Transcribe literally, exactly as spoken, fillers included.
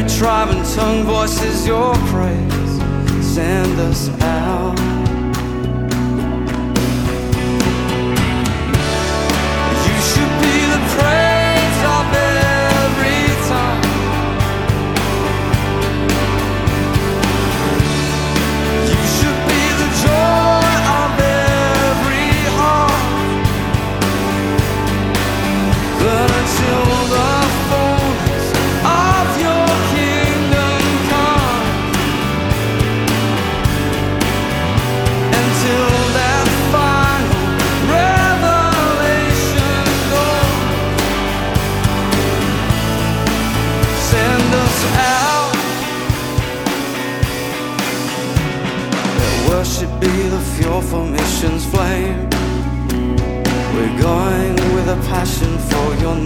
every tribe and tongue voices your praise. Send us out. You should be the praise of every tongue. You should be the joy of every heart. But until the fullness of your kingdom comes, until that final revelation goes, send us out. Let worship be the fuel for mission's flame. We're going with a passion for your